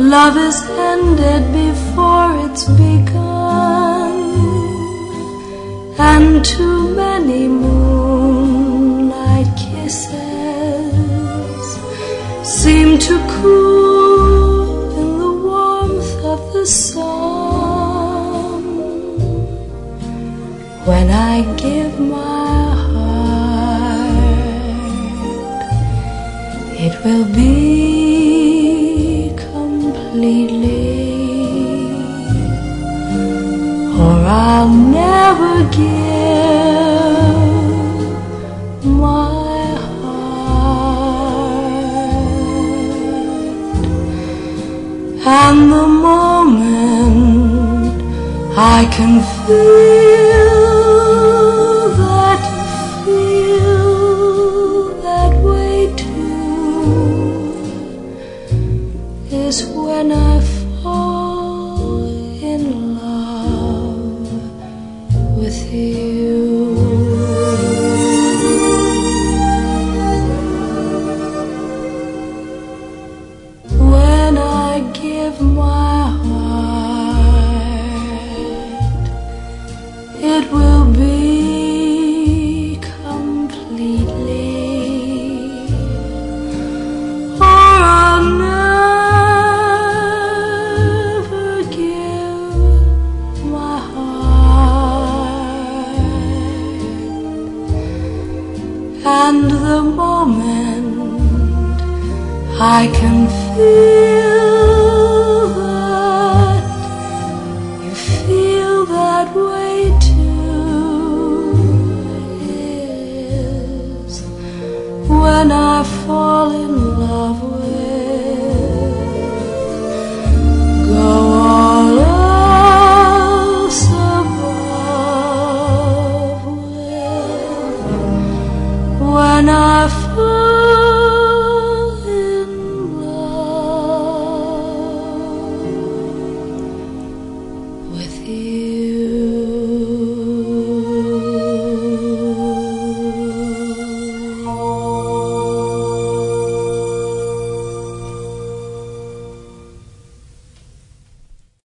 Love is ended before it's begun, and too many moonlight kisses seem to cool in the warmth of the sun. When I give my heart, it will be completely, or I'll never give my heart. And the moment I can feel that you feel that way too is when I fall in love with you. When I give my heart, it will be completely, or I'll never give my heart. And the moment I can feel